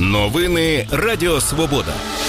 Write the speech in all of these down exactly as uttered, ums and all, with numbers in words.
Новини Радіо Свобода.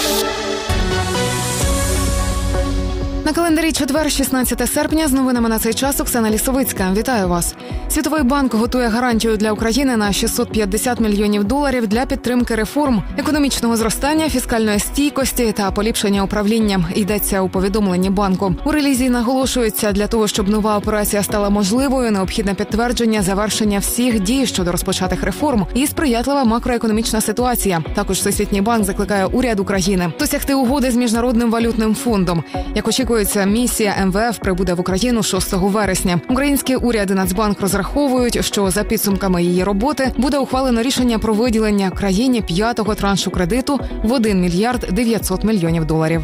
На календарі четвер, шістнадцяте серпня, з новинами на цей час Оксана Лісовицька. Вітаю вас. Світовий банк готує гарантію для України на шістсот п'ятдесят мільйонів доларів для підтримки реформ, економічного зростання, фіскальної стійкості та поліпшення управління. Йдеться у повідомленні банку. У релізі наголошується, для того, щоб нова операція стала можливою, необхідне підтвердження завершення всіх дій щодо розпочатих реформ і сприятлива макроекономічна ситуація. Також Всесвітній банк закликає уряд України досягти угоди з Міжнародним валютним фондом. Як очікується, місія ем ве еф прибуде в Україну шостого вересня. Український уряд і Нацбанк розраховують, що за підсумками її роботи буде ухвалено рішення про виділення країні п'ятого траншу кредиту в один мільярд дев'ятсот мільйонів доларів.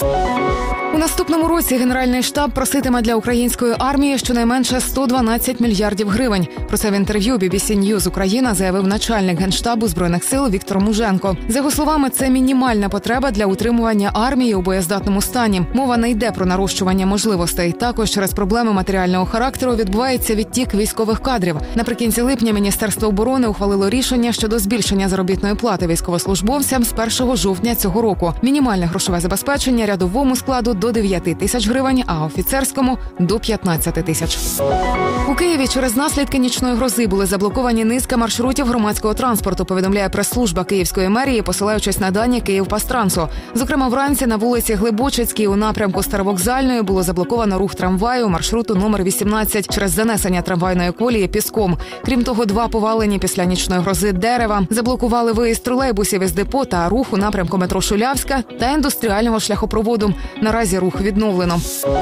У наступному році Генеральний штаб проситиме для української армії щонайменше сто дванадцять мільярдів гривень. Про це в інтерв'ю бі бі сі News Україна заявив начальник Генштабу Збройних сил Віктор Муженко. За його словами, це мінімальна потреба для утримування армії у боєздатному стані. Мова не йде про нарощування можливостей. Також через проблеми матеріального характеру відбувається відтік військових кадрів. Наприкінці липня Міністерство оборони ухвалило рішення щодо збільшення заробітної плати військовослужбовцям з першого жовтня цього року. Мінімальне грошове забезпечення рядовому складу до дев'яти тисяч гривень, а офіцерському – до п'ятнадцяти тисяч. У Києві через наслідки нічної грози були заблоковані низка маршрутів громадського транспорту, повідомляє прес-служба Київської мерії, посилаючись на дані Київпастрансу. Зокрема, вранці на вулиці Глибочицькій у напрямку Старовокзальної було заблоковано рух трамваю маршруту номер вісімнадцять через занесення трамвайної колії піском. Крім того, два повалені після нічної грози дерева заблокували виїзд тролейбусів із депо та рух у напрямку метро Шулявська та індустріального шляхопроводу. Наразі рух відновлено.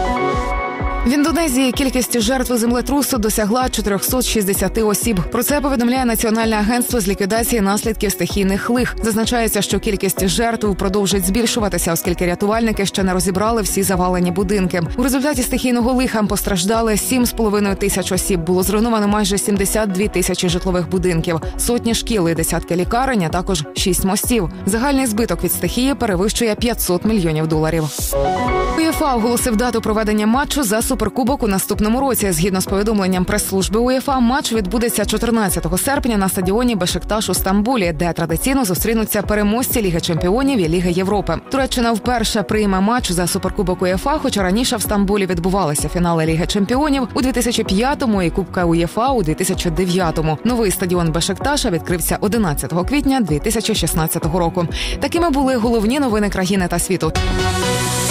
В Індонезії кількість жертв землетрусу досягла чотириста шістдесят осіб. Про це повідомляє Національне агентство з ліквідації наслідків стихійних лих. Зазначається, що кількість жертв продовжить збільшуватися, оскільки рятувальники ще не розібрали всі завалені будинки. У результаті стихійного лиха постраждали сім з половиною тисяч осіб. Було зруйновано майже сімдесят дві тисячі житлових будинків, сотні шкіл і десятки лікарень, а також шість мостів. Загальний збиток від стихії перевищує п'ятсот мільйонів доларів. УЄФА оголосив дату проведення матчу за Суперкубок у наступному році. Згідно з повідомленням прес-служби УЄФА, матч відбудеться чотирнадцятого серпня на стадіоні Бешикташ у Стамбулі, де традиційно зустрінуться переможці Ліги Чемпіонів і Ліги Європи. Туреччина вперше прийме матч за Суперкубок УЄФА, хоча раніше в Стамбулі відбувалися фінали Ліги Чемпіонів у дві тисячі п'ятому і Кубка УЄФА у дві тисячі дев'ятому. Новий стадіон Бешикташа відкрився одинадцятого квітня дві тисячі шістнадцятого року. Такими були головні новини країни та світу.